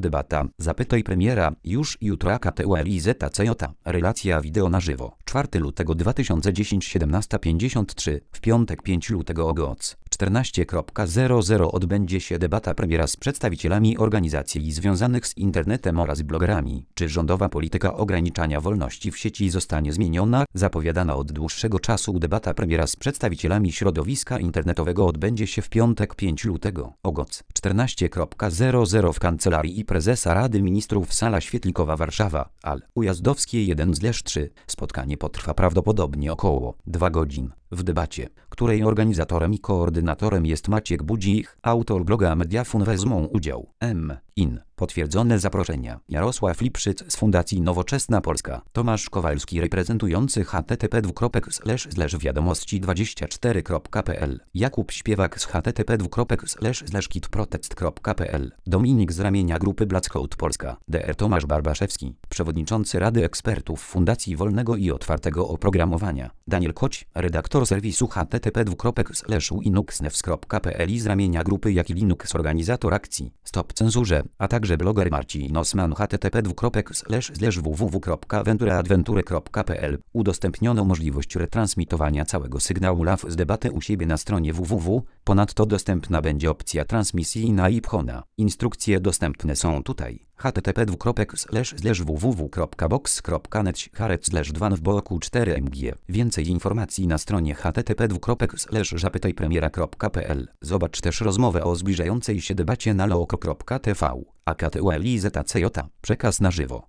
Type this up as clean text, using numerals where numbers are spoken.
Debata. Zapytaj premiera. Już jutro AKTU LIZCJ. Relacja wideo na żywo. 4 lutego 2010 17:53. W piątek 5 lutego o godz. 14:00 odbędzie się debata premiera z przedstawicielami organizacji związanych z internetem oraz blogerami. Czy rządowa polityka ograniczania wolności w sieci zostanie zmieniona? Zapowiadana od dłuższego czasu debata premiera z przedstawicielami środowiska internetowego odbędzie się w piątek 5 lutego o godz. 14:00 w Kancelarii Prezesa Rady Ministrów, Sala Świetlikowa, Warszawa, Al Ujazdowskiej 1/3. Spotkanie potrwa prawdopodobnie około 2 godzin. W debacie, której organizatorem i koordynatorem jest Maciek Budzik, autor bloga Mediafun, wezmą udział M.in. Potwierdzone zaproszenia: Jarosław Lipszyc z Fundacji Nowoczesna Polska, Tomasz Kowalski reprezentujący http://wiadomości24.pl, Jakub Śpiewak z http://kitprotest.pl, Dominik z ramienia grupy Blackcode Polska, dr Tomasz Barbaszewski, przewodniczący Rady Ekspertów Fundacji Wolnego i Otwartego Oprogramowania, Daniel Koć, redaktor serwisu http://linuxnews.pl i z ramienia grupy Jaki Linux, organizator akcji Stop Cenzurze, a także bloger Marcin Osman http://www.ventureadventure.pl. Udostępniono możliwość retransmitowania całego sygnału live z debaty u siebie na stronie www. Ponadto dostępna będzie opcja transmisji na iPhone'a. Instrukcje dostępne są tutaj: http://www.box.net/2 w bloku 4mg. Więcej informacji na stronie http://zapytajpremiera.pl. Zobacz też rozmowę o zbliżającej się debacie na loko.tv. AKTU LIZCJ. Przekaz na żywo.